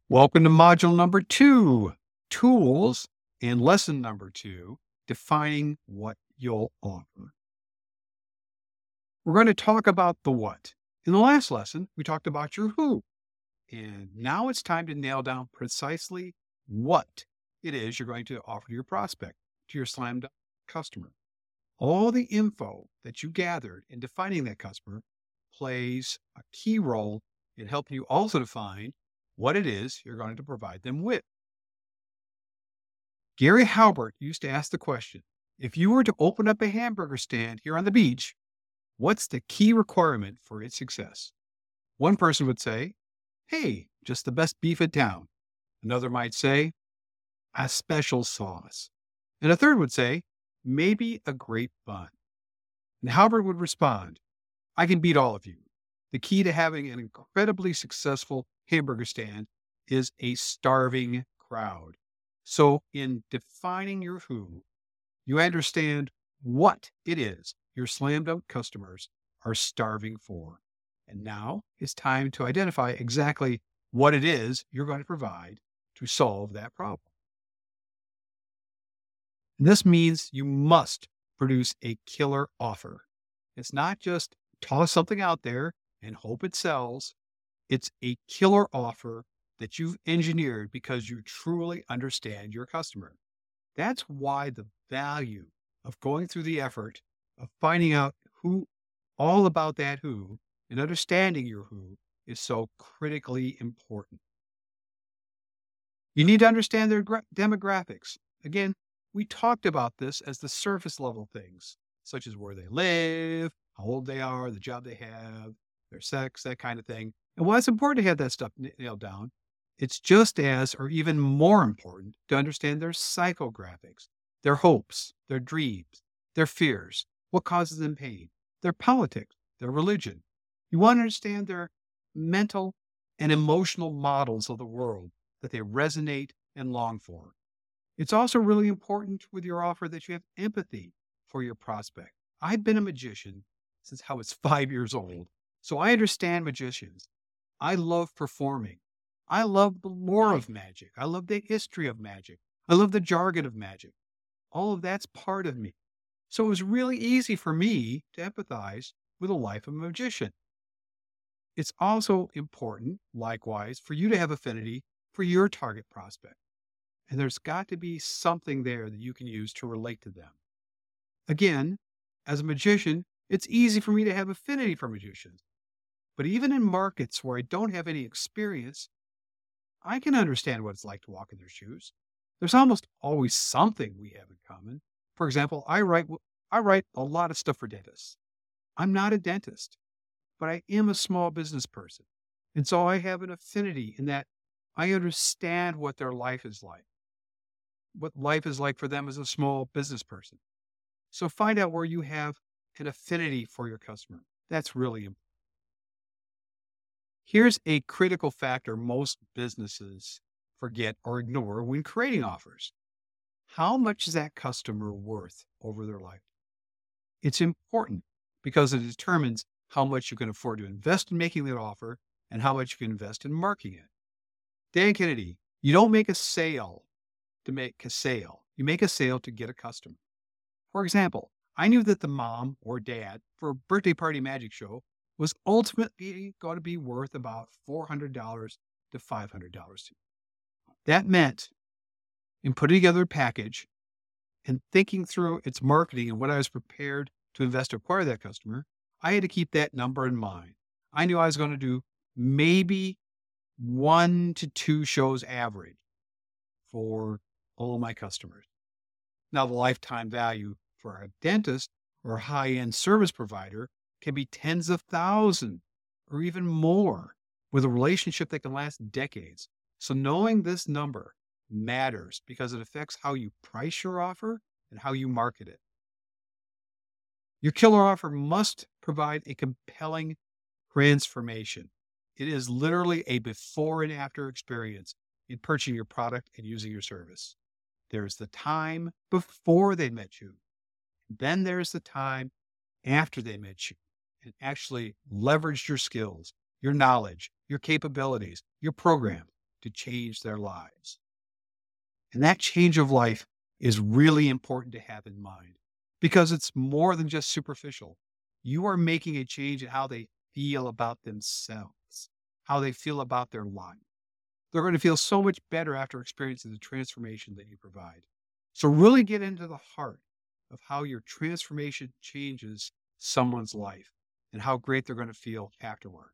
Welcome to module number 2, tools, and lesson number 2, defining what you'll offer. We're going to talk about the what. In the last lesson, we talked about your who. And now it's time to nail down precisely what it is you're going to offer to your prospect, to your slam dunk customer. All the info that you gathered in defining that customer plays a key role in helping you also define what it is you're going to provide them with. Gary Halbert used to ask the question, if you were to open up a hamburger stand here on the beach, what's the key requirement for its success? One person would say, hey, just the best beef in town. Another might say, a special sauce. And a third would say, maybe a great bun. And Halbert would respond, I can beat all of you. The key to having an incredibly successful hamburger stand is a starving crowd. So in defining your who, you understand what it is your slam dunk customers are starving for. And now it's time to identify exactly what it is you're going to provide to solve that problem. And this means you must produce a killer offer. It's not just toss something out there and hope it sells. It's a killer offer that you've engineered because you truly understand your customer. That's why the value of going through the effort of finding out all about that who and understanding your who is so critically important. You need to understand their demographics. Again, we talked about this as the surface level things, such as where they live, how old they are, the job they have, their sex, that kind of thing. And while it's important to have that stuff nailed down, it's just as, or even more important, to understand their psychographics, their hopes, their dreams, their fears, what causes them pain, their politics, their religion. You want to understand their mental and emotional models of the world that they resonate and long for. It's also really important with your offer that you have empathy for your prospect. I've been a magician since I was 5 years old, so I understand magicians. I love performing. I love the lore of magic. I love the history of magic. I love the jargon of magic. All of that's part of me. So it was really easy for me to empathize with the life of a magician. It's also important, likewise, for you to have affinity for your target prospect. And there's got to be something there that you can use to relate to them. Again, as a magician, it's easy for me to have affinity for magicians. But even in markets where I don't have any experience, I can understand what it's like to walk in their shoes. There's almost always something we have in common. For example, I write a lot of stuff for dentists. I'm not a dentist, but I am a small business person. And so I have an affinity in that I understand what their life is like, what life is like for them as a small business person. So find out where you have an affinity for your customer. That's really important. Here's a critical factor most businesses forget or ignore when creating offers. How much is that customer worth over their life? It's important because it determines how much you can afford to invest in making that offer and how much you can invest in marketing it. Dan Kennedy, you don't make a sale to make a sale. You make a sale to get a customer. For example, I knew that the mom or dad for a birthday party magic show was ultimately going to be worth about $400 to $500. That meant in putting together a package and thinking through its marketing and what I was prepared to invest to acquire that customer, I had to keep that number in mind. I knew I was going to do maybe 1 to 2 shows average for all my customers. Now, the lifetime value for a dentist or a high-end service provider can be tens of thousands or even more with a relationship that can last decades. So knowing this number matters because it affects how you price your offer and how you market it. Your killer offer must provide a compelling transformation. It is literally a before and after experience in purchasing your product and using your service. There's the time before they met you. Then there's the time after they met you and actually leveraged your skills, your knowledge, your capabilities, your program. to change their lives. And that change of life is really important to have in mind because it's more than just superficial. You are making a change in how they feel about themselves, how they feel about their life. They're going to feel so much better after experiencing the transformation that you provide. So, really get into the heart of how your transformation changes someone's life and how great they're going to feel afterward.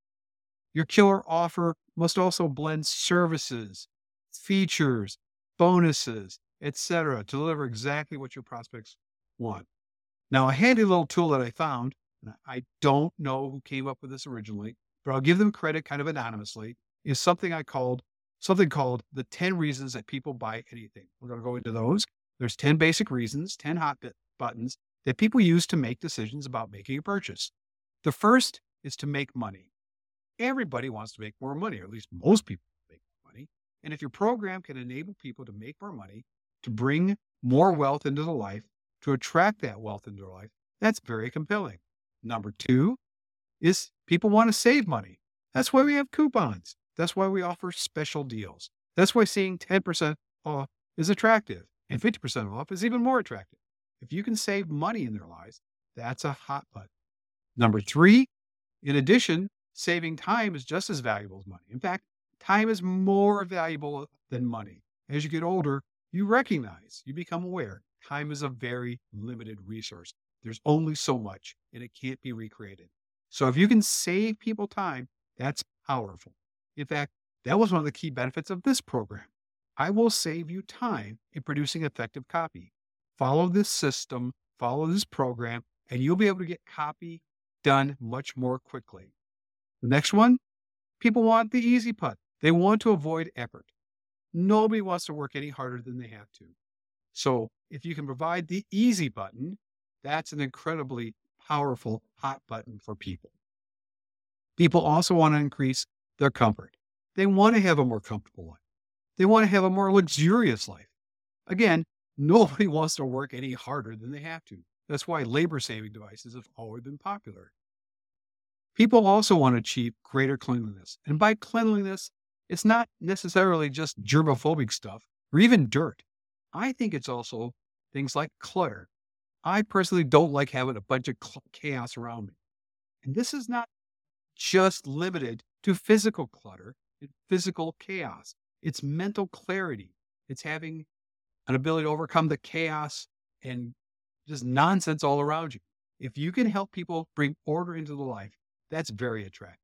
Your killer offer must also blend services, features, bonuses, etc., to deliver exactly what your prospects want. Now, a handy little tool that I found, and I don't know who came up with this originally, but I'll give them credit kind of anonymously, is something called the 10 reasons that people buy anything. We're going to go into those. There's 10 basic reasons, 10 buttons that people use to make decisions about making a purchase. The first is to make money. Everybody wants to make more money, or at least most people make more money. And if your program can enable people to make more money, to bring more wealth into their life, to attract that wealth into their life, that's very compelling. Number two is people want to save money. That's why we have coupons. That's why we offer special deals. That's why seeing 10% off is attractive and 50% off is even more attractive. If you can save money in their lives, that's a hot button. Number three, in addition, saving time is just as valuable as money. In fact, time is more valuable than money. As you get older, you recognize, you become aware, time is a very limited resource. There's only so much, and it can't be recreated. So if you can save people time, that's powerful. In fact, that was one of the key benefits of this program. I will save you time in producing effective copy. Follow this system, follow this program, and you'll be able to get copy done much more quickly. The next one, people want the easy putt. They want to avoid effort. Nobody wants to work any harder than they have to. So if you can provide the easy button, that's an incredibly powerful hot button for people. People also want to increase their comfort. They want to have a more comfortable life. They want to have a more luxurious life. Again, nobody wants to work any harder than they have to. That's why labor-saving devices have always been popular. People also want to achieve greater cleanliness. And by cleanliness, it's not necessarily just germophobic stuff or even dirt. I think it's also things like clutter. I personally don't like having a bunch of chaos around me. And this is not just limited to physical clutter and physical chaos. It's mental clarity. It's having an ability to overcome the chaos and just nonsense all around you. If you can help people bring order into the life, that's very attractive.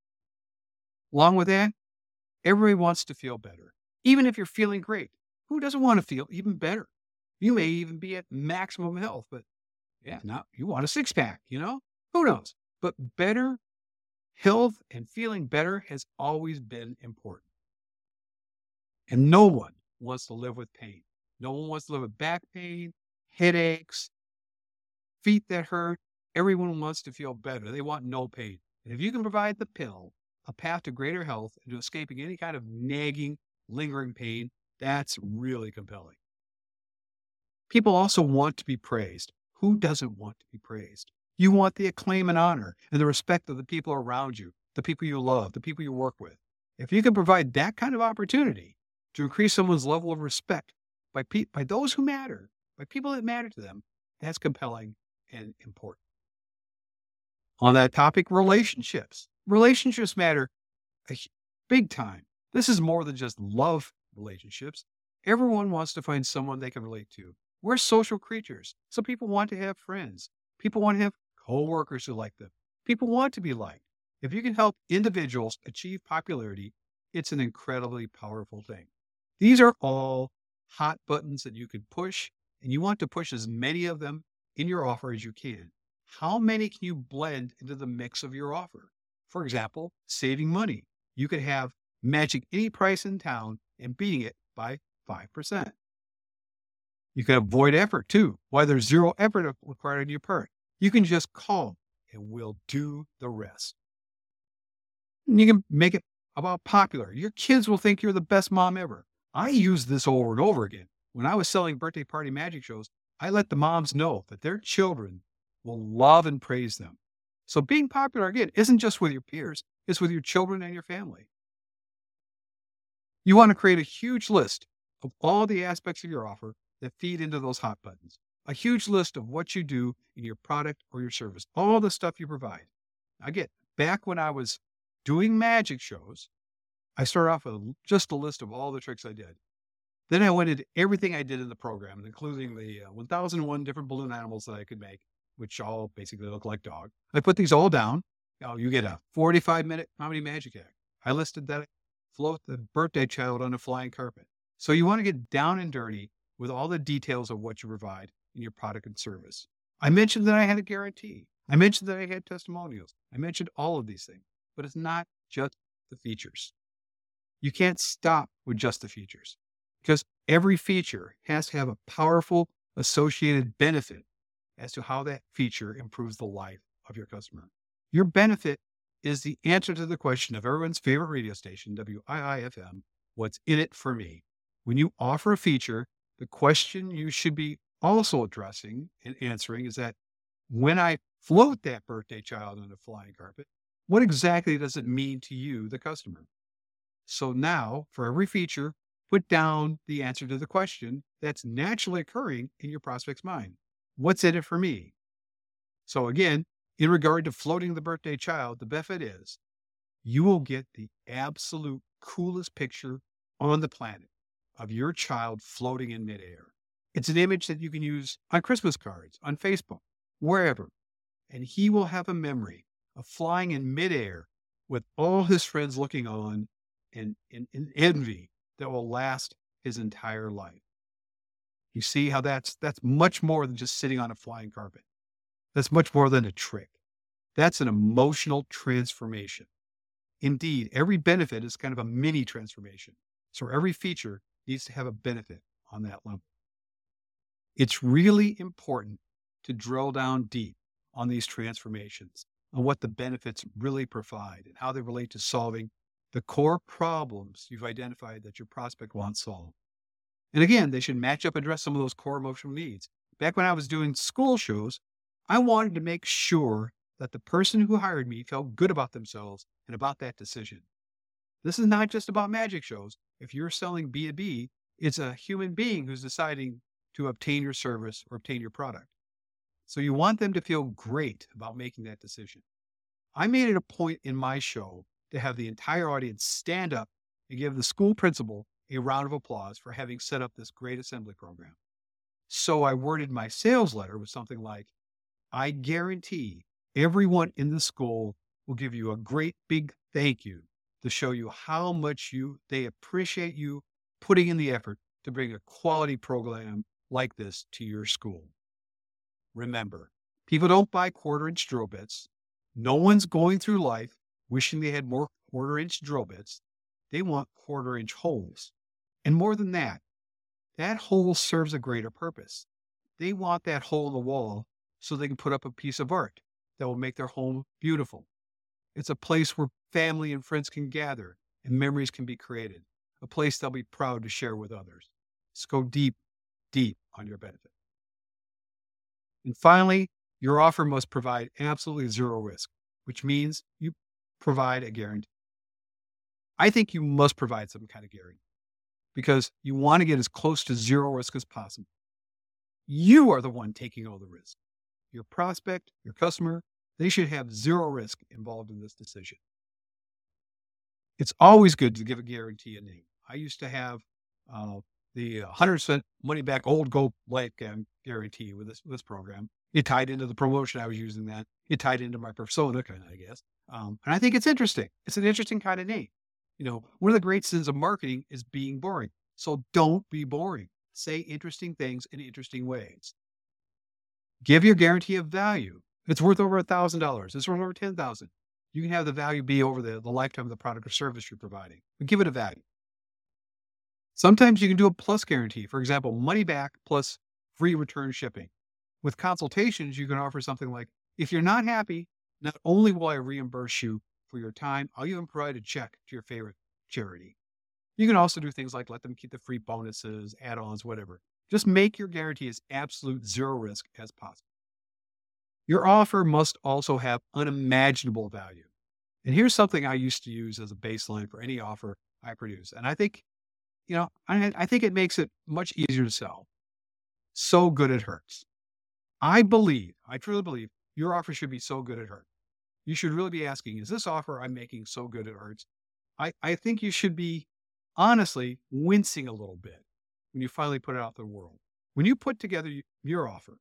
Along with that, everybody wants to feel better. Even if you're feeling great, who doesn't want to feel even better? You may even be at maximum health, but now you want a six-pack, Who knows? But better health and feeling better has always been important. And no one wants to live with pain. No one wants to live with back pain, headaches, feet that hurt. Everyone wants to feel better. They want no pain. And if you can provide the pill, a path to greater health and to escaping any kind of nagging, lingering pain, that's really compelling. People also want to be praised. Who doesn't want to be praised? You want the acclaim and honor and the respect of the people around you, the people you love, the people you work with. If you can provide that kind of opportunity to increase someone's level of respect by those who matter, by people that matter to them, that's compelling and important. On that topic, relationships. Relationships matter big time. This is more than just love relationships. Everyone wants to find someone they can relate to. We're social creatures. Some people want to have friends. People want to have coworkers who like them. People want to be liked. If you can help individuals achieve popularity, it's an incredibly powerful thing. These are all hot buttons that you can push, and you want to push as many of them in your offer as you can. How many can you blend into the mix of your offer? For example, saving money. You could have matching any price in town and beating it by 5%. You can avoid effort too. Why there's zero effort required on your part. You can just call and we'll do the rest. And you can make it about popular. Your kids will think you're the best mom ever. I use this over and over again. When I was selling birthday party magic shows, I let the moms know that their children will love and praise them. So being popular, again, isn't just with your peers. It's with your children and your family. You want to create a huge list of all the aspects of your offer that feed into those hot buttons, a huge list of what you do in your product or your service, all the stuff you provide. Again, back when I was doing magic shows, I started off with just a list of all the tricks I did. Then I went into everything I did in the program, including the 1001 different balloon animals that I could make, which all basically look like dog. I put these all down. Now you get a 45-minute comedy magic act. I listed that. Float the birthday child on a flying carpet. So you want to get down and dirty with all the details of what you provide in your product and service. I mentioned that I had a guarantee. I mentioned that I had testimonials. I mentioned all of these things, but it's not just the features. You can't stop with just the features because every feature has to have a powerful associated benefit as to how that feature improves the life of your customer. Your benefit is the answer to the question of everyone's favorite radio station, WIIFM, what's in it for me? When you offer a feature, the question you should be also addressing and answering is that when I float that birthday child on a flying carpet, what exactly does it mean to you, the customer? So now, for every feature, put down the answer to the question that's naturally occurring in your prospect's mind. What's in it for me? So again, in regard to floating the birthday child, the benefit is you will get the absolute coolest picture on the planet of your child floating in midair. It's an image that you can use on Christmas cards, on Facebook, wherever. And he will have a memory of flying in midair with all his friends looking on and envy that will last his entire life. You see how that's much more than just sitting on a flying carpet. That's much more than a trick. That's an emotional transformation. Indeed, every benefit is kind of a mini transformation. So every feature needs to have a benefit on that level. It's really important to drill down deep on these transformations, on what the benefits really provide and how they relate to solving the core problems you've identified that your prospect wants solved. And again, they should match up and address some of those core emotional needs. Back when I was doing school shows, I wanted to make sure that the person who hired me felt good about themselves and about that decision. This is not just about magic shows. If you're selling B2B, it's a human being who's deciding to obtain your service or obtain your product. So you want them to feel great about making that decision. I made it a point in my show to have the entire audience stand up and give the school principal a round of applause for having set up this great assembly program. So I worded my sales letter with something like, I guarantee everyone in the school will give you a great big thank you to show you how much they appreciate you putting in the effort to bring a quality program like this to your school. Remember, people don't buy quarter-inch drill bits. No one's going through life wishing they had more quarter-inch drill bits. They want quarter-inch holes. And more than that hole serves a greater purpose. They want that hole in the wall so they can put up a piece of art that will make their home beautiful. It's a place where family and friends can gather and memories can be created, a place they'll be proud to share with others. Just go deep, deep on your benefit. And finally, your offer must provide absolutely zero risk, which means you provide a guarantee. I think you must provide some kind of guarantee because you want to get as close to zero risk as possible. You are the one taking all the risk. Your prospect, your customer, they should have zero risk involved in this decision. It's always good to give a guarantee a name. I used to have the 100% money back old gold life guarantee with this program. It tied into the promotion I was using that. It tied into my persona, kind of, I guess. And I think it's interesting. It's an interesting kind of name. One of the great sins of marketing is being boring. So don't be boring. Say interesting things in interesting ways. Give your guarantee of value. It's worth over $1,000. It's worth over $10,000. You can have the value be over the lifetime of the product or service you're providing, but give it a value. Sometimes you can do a plus guarantee. For example, money back plus free return shipping. With consultations, you can offer something like, if you're not happy, not only will I reimburse you for your time, I'll even provide a check to your favorite charity. You can also do things like let them keep the free bonuses, add-ons, whatever. Just make your guarantee as absolute zero risk as possible. Your offer must also have unimaginable value. And here's something I used to use as a baseline for any offer I produce. And I think I think it makes it much easier to sell. So good it hurts. I truly believe your offer should be so good it hurts. You should really be asking, is this offer I'm making so good it hurts? I think you should be honestly wincing a little bit when you finally put it out to the world. When you put together your offer,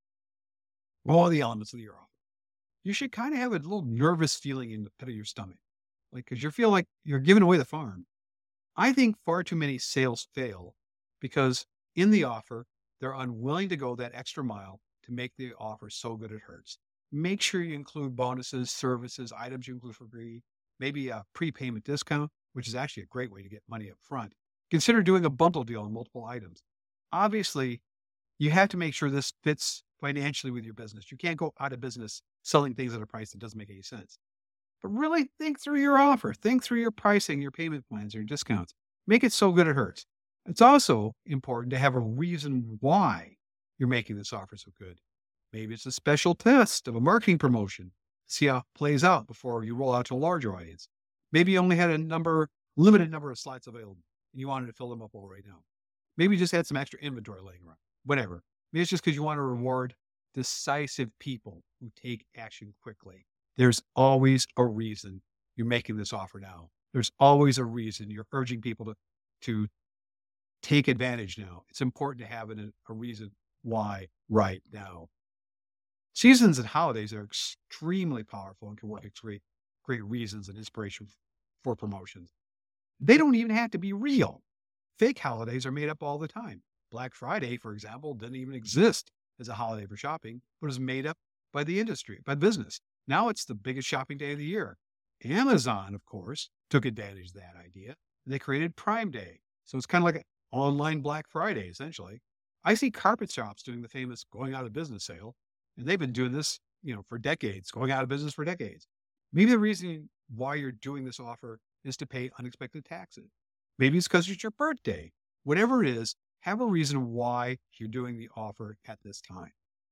all the elements of your offer, you should kind of have a little nervous feeling in the pit of your stomach. Like, because you feel like you're giving away the farm. I think far too many sales fail because in the offer, they're unwilling to go that extra mile to make the offer so good it hurts. Make sure you include bonuses, services, items you include for free, maybe a prepayment discount, which is actually a great way to get money up front. Consider doing a bundle deal on multiple items. Obviously, you have to make sure this fits financially with your business. You can't go out of business selling things at a price that doesn't make any sense. But really think through your offer, think through your pricing, your payment plans, your discounts. Make it so good it hurts. It's also important to have a reason why you're making this offer so good. Maybe it's a special test of a marketing promotion. See how it plays out before you roll out to a larger audience. Maybe you only had limited number of slots available, and you wanted to fill them up all right now. Maybe you just had some extra inventory laying around. Whatever. Maybe it's just because you want to reward decisive people who take action quickly. There's always a reason you're making this offer now. There's always a reason you're urging people to take advantage now. It's important to have a reason why right now. Seasons and holidays are extremely powerful and can work as great reasons and inspiration for promotions. They don't even have to be real. Fake holidays are made up all the time. Black Friday, for example, didn't even exist as a holiday for shopping, but was made up by the industry, by business. Now it's the biggest shopping day of the year. Amazon, of course, took advantage of that idea. They created Prime Day. So it's kind of like an online Black Friday, essentially. I see carpet shops doing the famous going out of business sale, and they've been doing this, for decades, going out of business for decades. Maybe the reason why you're doing this offer is to pay unexpected taxes. Maybe it's because it's your birthday. Whatever it is, have a reason why you're doing the offer at this time.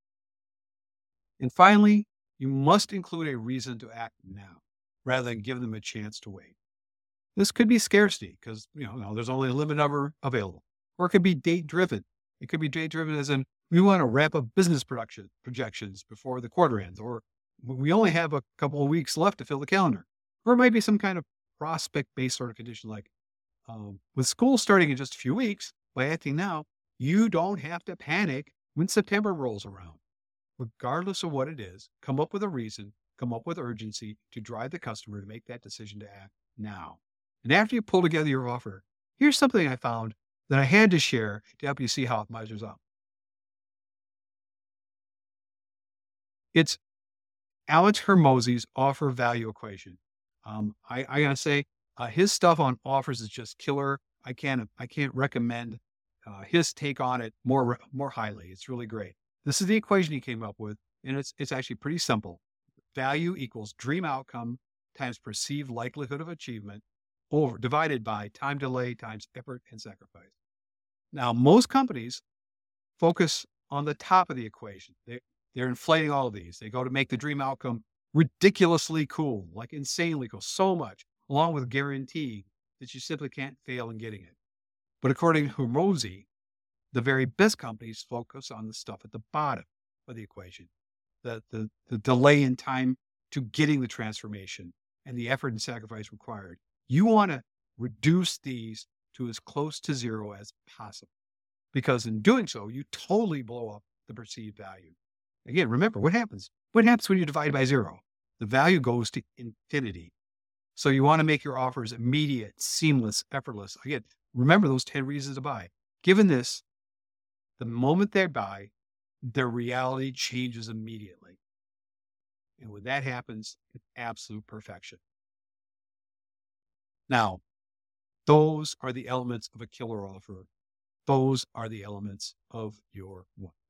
And finally, you must include a reason to act now rather than give them a chance to wait. This could be scarcity because, there's only a limited number available. Or it could be date driven. It could be date driven as in we want to wrap up business projections before the quarter ends, or we only have a couple of weeks left to fill the calendar. Or it might be some kind of prospect-based sort of condition like with school starting in just a few weeks, by acting now, you don't have to panic when September rolls around. Regardless of what it is, come up with a reason, come up with urgency to drive the customer to make that decision to act now. And after you pull together your offer, here's something I found that I had to share to help you see how it measures up. It's Alex Hermosi's offer value equation. I gotta say, his stuff on offers is just killer. I can't recommend his take on it more highly. It's really great. This is the equation he came up with, and it's actually pretty simple. Value equals dream outcome times perceived likelihood of achievement divided by time delay times effort and sacrifice. Now, most companies focus on the top of the equation. They're inflating all of these. They go to make the dream outcome ridiculously cool, like insanely cool, so much, along with guaranteeing that you simply can't fail in getting it. But according to Hormozi, the very best companies focus on the stuff at the bottom of the equation, the delay in time to getting the transformation and the effort and sacrifice required. You want to reduce these to as close to zero as possible, because in doing so, you totally blow up the perceived value. Again, remember what happens. What happens when you divide by zero? The value goes to infinity. So you want to make your offers immediate, seamless, effortless. Again, remember those 10 reasons to buy. Given this, the moment they buy, their reality changes immediately. And when that happens, it's absolute perfection. Now, those are the elements of a killer offer. Those are the elements of your one.